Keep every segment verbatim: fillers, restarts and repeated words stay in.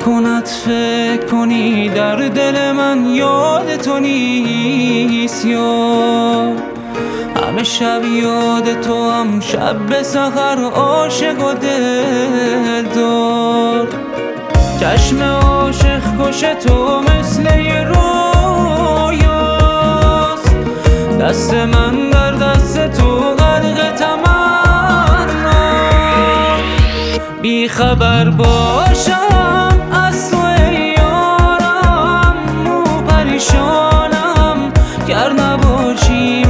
نکند فکر کنی در دل من یاد تو نیست یا همه شب یاد تو هم شب به سحر عاشق و دلدار. چشم عاشق کش تو مثل یه رویاست، دست من در دست تو غرق تمنا. بی خبر باشم از تو ای یارم، مو پریشانم گر نباشی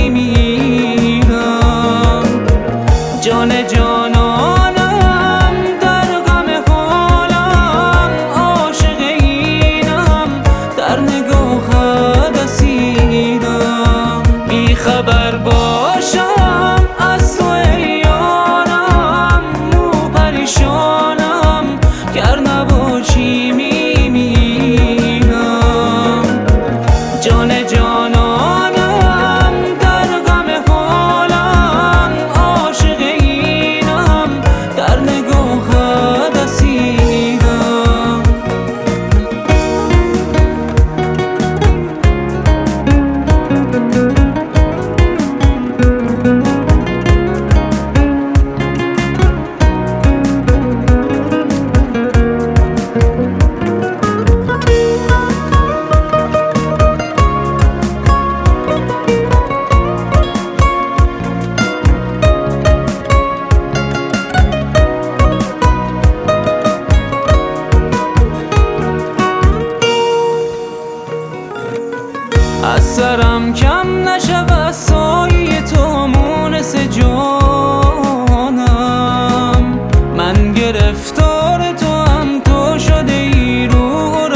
میمیرم. جان جانانم در غم حالم، عاشق اینم در نگاهت اسیرم. بی خبر باشم از تو ای یارم، مو پریشانم گر نباشی میمیرم. جان جانانم در غم حالم، عاشق اینم در نگاهت اسیرم. از سرم کم نشود سایه تو مونس جانم. من گرفتار تو هم تو شده ای روح و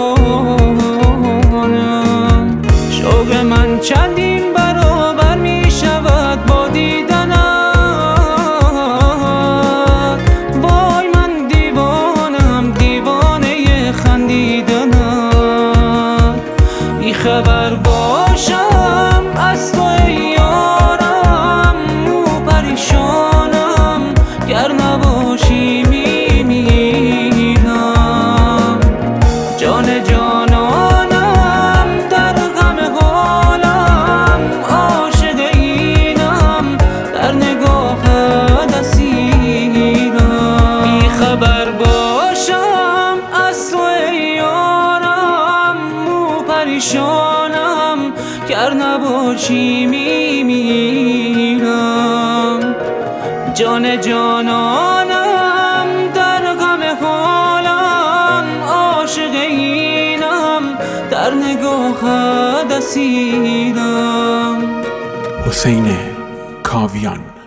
روانم. شوق من چندین برابر می شود با دیدنت. وای من دیوانم دیوانه خندیدنت. بی خبر باشم از تو ای یارم، مو پریشانم گر نباشی میمیرم. جان جانانم در غم حالم، عاشق اینم در نگاهت اسیرم. بی خبر باشم از تو ای یارم، مو پریشانم گر نباشی میمیرم. جان جانانم در غم حالم، عاشق اینم در نگاهت اسیرم. حسین کاویان.